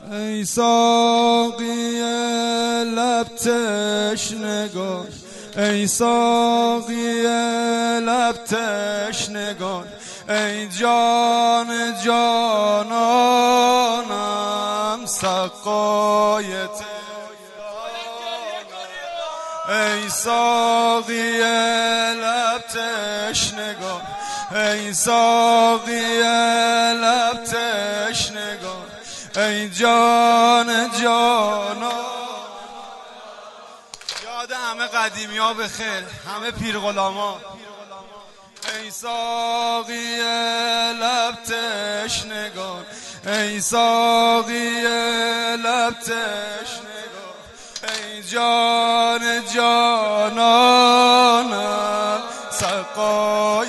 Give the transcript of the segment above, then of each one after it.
ای ساقی لب تشنگان، ای ساقی لب تشنگان، ای جان جانانم سقای ای ساقی لب تشنگان، ای ساقی لب تشنگان، ای جان جانان. یاد همه قدیمی ها بخیر، همه پیر غلاما. ای ساقی لب تشنگان، ای ساقی لب تشنگان، ای جان جانانم سقای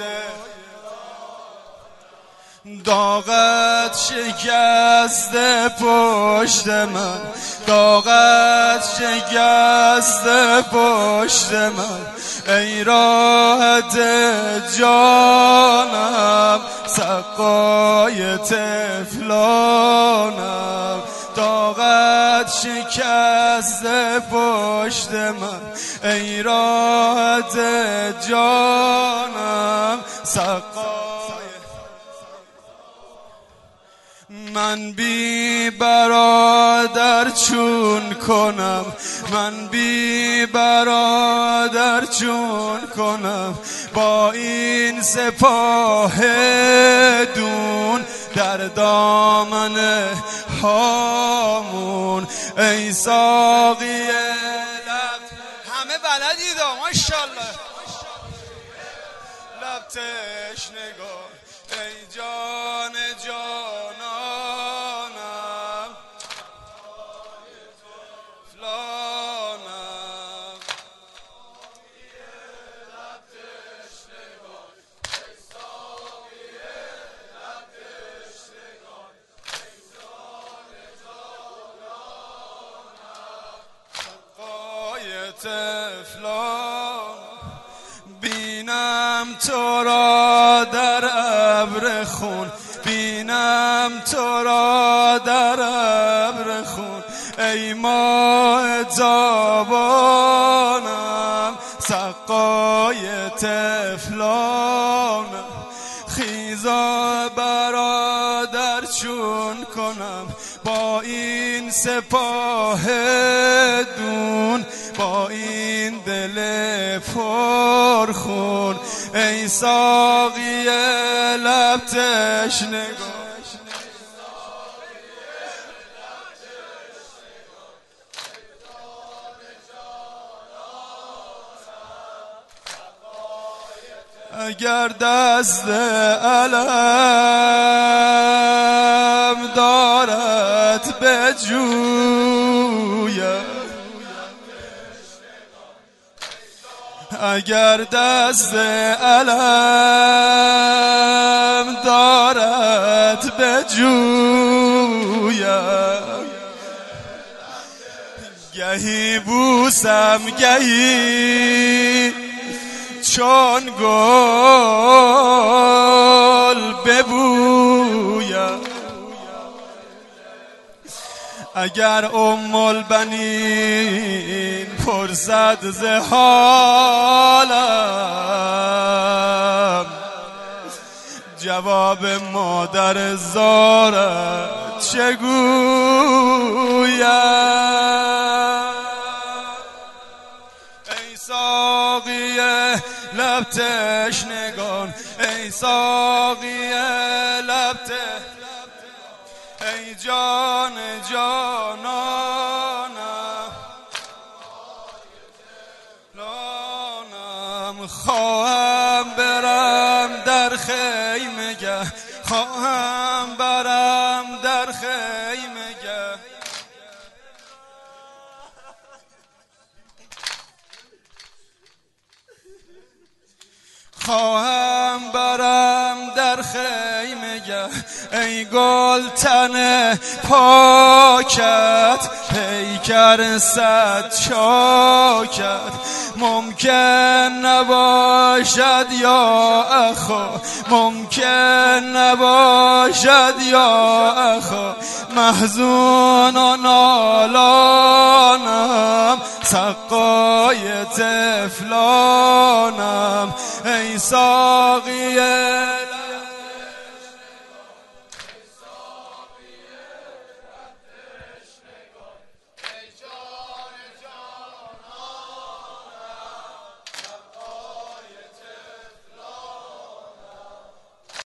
داغت شکسته پشت من، داغت شکسته پشت من، ای راحت جانم سقای طفلانم، داغت شکسته پشت من، ای راحت جانم سقای. من بی برادر چون کنم، من بی برادر چون کنم، با این سپاه دون در دامن هامون. ای ساقی لب، همه بلدید ماشاءالله، لب تشنگان، ای جان جانانم فلانم. لب تشنگان، ای ساقی لب تشنگان، ای جان جانانم سقای طفلان. بینم تو را در ابر خون، بینم تو را در ابر خون، ای ماه تابانم سقای طفلانم. خیزا برادر چون کنم با این سپاه دون، با این دل پرخون. ای ساقی لب تشنگان، اگر دست علم دارد به جویم، اگر دست علم دارد به جویم، گهی بوسم گهی چون گل ببویم. اگر ام البنین پرسد ز حالم، جواب مادر زارت چگویم. ای ساقی لب تشنگان، ای ساقی لب تشنگان، ای جان جانانم لانم. خواهم برم در خیمگه، خواهم برم در خیمگه، خواهم برم در خیمگه، ای گلتن پاکت پیکر صد چاکت. ممکن نباشد یا اخو، ممکن نباشد یا اخو، محزون و نالانم سقای طفلانم ای ساقی